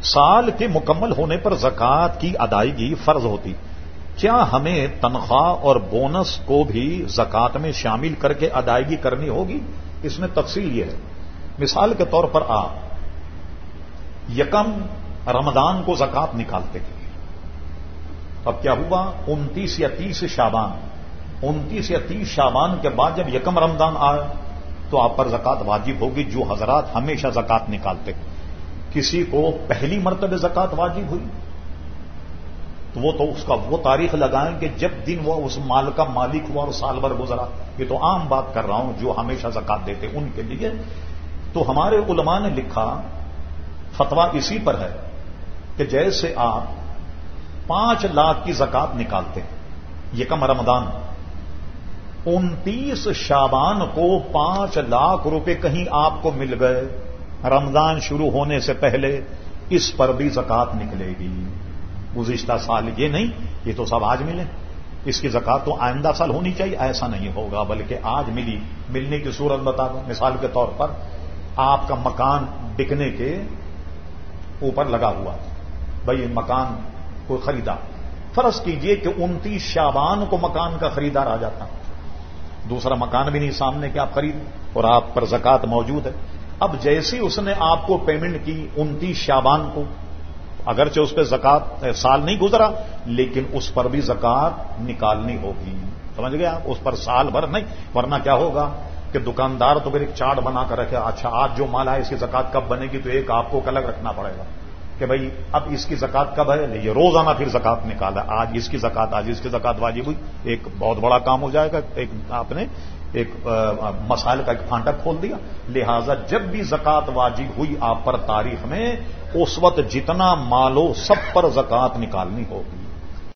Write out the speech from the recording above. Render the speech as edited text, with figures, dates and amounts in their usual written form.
سال کے مکمل ہونے پر زکوٰۃ کی ادائیگی فرض ہوتی، کیا ہمیں تنخواہ اور بونس کو بھی زکوٰۃ میں شامل کر کے ادائیگی کرنی ہوگی؟ اس میں تفصیل یہ ہے، مثال کے طور پر آپ یکم رمضان کو زکوٰۃ نکالتے ہیں، اب کیا ہوا 29 یا 30 شعبان، 29 یا 30 شعبان کے بعد جب یکم رمضان آئے تو آپ پر زکوٰۃ واجب ہوگی۔ جو حضرات ہمیشہ زکوٰۃ نکالتے، کسی کو پہلی مرتبہ زکوٰۃ واجب ہوئی تو وہ تو اس کا وہ تاریخ لگائیں کہ جب دن وہ اس مال کا مالک ہوا اور سال بھر گزرا۔ یہ تو عام بات کر رہا ہوں، جو ہمیشہ زکوٰۃ دیتے ان کے لیے۔ تو ہمارے علماء نے لکھا، فتویٰ اسی پر ہے کہ جیسے آپ 5 لاکھ کی زکوٰۃ نکالتے ہیں یکم رمضان، 29 شعبان کو 5 لاکھ روپے کہیں آپ کو مل گئے رمضان شروع ہونے سے پہلے، اس پر بھی زکوٰۃ نکلے گی۔ گزشتہ سال یہ نہیں، یہ تو سب آج ملے، اس کی زکوٰۃ تو آئندہ سال ہونی چاہیے، ایسا نہیں ہوگا، بلکہ آج ملی۔ ملنے کی صورت بتا دوں، مثال کے طور پر آپ کا مکان بکنے کے اوپر لگا ہوا، بھائی مکان کو خریدا، فرض کیجئے کہ 29 شعبان کو مکان کا خریدار آ جاتا، دوسرا مکان بھی نہیں سامنے کہ آپ خرید، اور آپ پر زکوٰۃ موجود ہے۔ اب جیسی اس نے آپ کو پیمنٹ کی 29 شعبان کو، اگرچہ اس پہ زکوٰۃ سال نہیں گزرا لیکن اس پر بھی زکوٰۃ نکالنی ہوگی، سمجھ گئے آپ؟ اس پر سال بھر نہیں، ورنہ کیا ہوگا کہ دکاندار تو پھر ایک چارٹ بنا کر رکھے، اچھا آج جو مال ہے اس کی زکوٰۃ کب بنے گی، تو ایک آپ کو الگ رکھنا پڑے گا کہ بھائی اب اس کی زکوٰۃ کب ہے، یہ روزانہ پھر زکوٰۃ نکالا، آج اس کی زکوٰۃ، آج اس کی زکوٰۃ واجب ہوئی، ایک بہت بڑا کام ہو جائے گا، ایک آپ نے ایک مسائل کا ایک پھانٹا کھول دیا۔ لہذا جب بھی زکوٰۃ واجب ہوئی آپ پر تاریخ میں، اس وقت جتنا مال ہو سب پر زکوٰۃ نکالنی ہوگی۔